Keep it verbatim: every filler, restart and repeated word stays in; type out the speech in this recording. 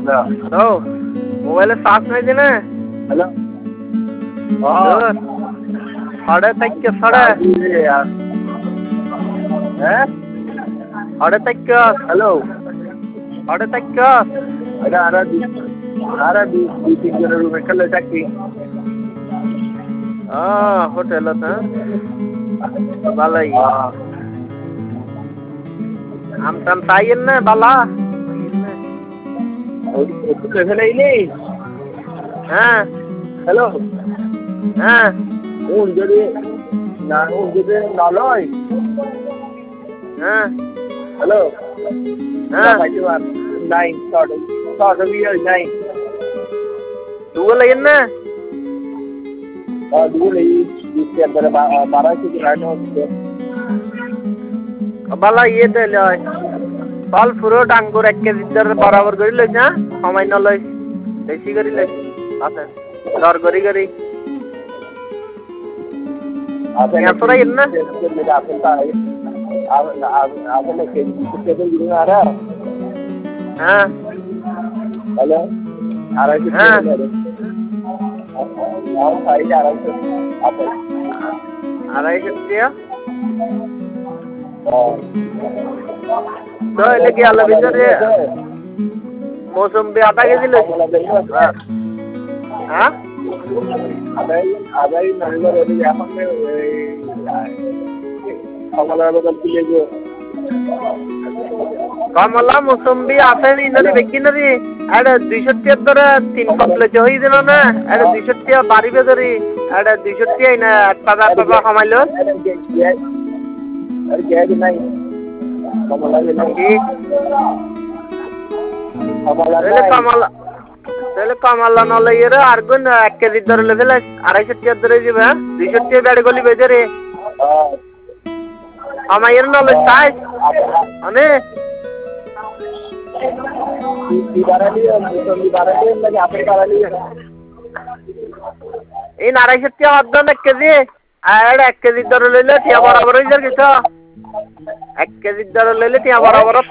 hello মোবাইলে charge নাই দিনে হ্যালো সাড়ে চারটে সাড়ে হ্যাঁ সাড়ে চারটে হ্যালো সাড়ে চারটে এটা আরা আরা দুই তিন জনের রুমে খেলে চাকরি হ্যাঁ হোটেলত হ্যাঁ ভালোই আম টাম চাইয়েন না বালা ফেলেই নেই হ্যাঁ হ্যালো হ্যাঁ উন যদি না উন যদি না লয় হ্যাঁ হ্যালো হ্যাঁ nine start start of year nine দুগো লাগেন না দুগুলো इसके अंदर बारह से गिराने होते বালা ইয়ে তো লয় ফল ফ্রুট আঙ্গুর এক কেজি দর বরাবর করে লইছ না সামান্য লইছ বেশি করে লইছ আছে দর করি করি आपने थोड़ा इतना आपने आपने कितने दिन गिरने आ रहा हाँ हेलो आ रहा है हाँ और साइड आ रहा है आप আড়াই সপ্তাহ তো এলে কি আলো ভিতরে মৌসুমি আধা কেজি লইছ হ্যাঁ আদাই আদাই নভেম্বর এর এখন কমলা বদল দিলে যে কমলা মৌসুমি আছে নি নরি বেগি নরি আরে দুইশো টাকা ধরে তিন কমপ্লিট হই দিল না আরে দুইশো টাকা বাড়িবে ধরি আরে দুইশো টাকা না টাকা টাকা কমাইলো আর গ্যাস নাই কমলা নাই কি কমলা তাহলে কমলা তাহলে কমলা নলে এর আর কোন এক কেজি ধরে লেভেল আড়াইশো টাকা ধরে যাবে হ্যাঁ দুইশো টাকা গাড়ি গলি বেজে আমার এর নলে চাই মানে এই আড়াইশো টাকা অর্ধন এক কেজি আর এক কেজি ধরে লইলে টিয়া বরাবর হয়ে যার কিছু এক কেজি ধরে লইলে টিয়া বরাবর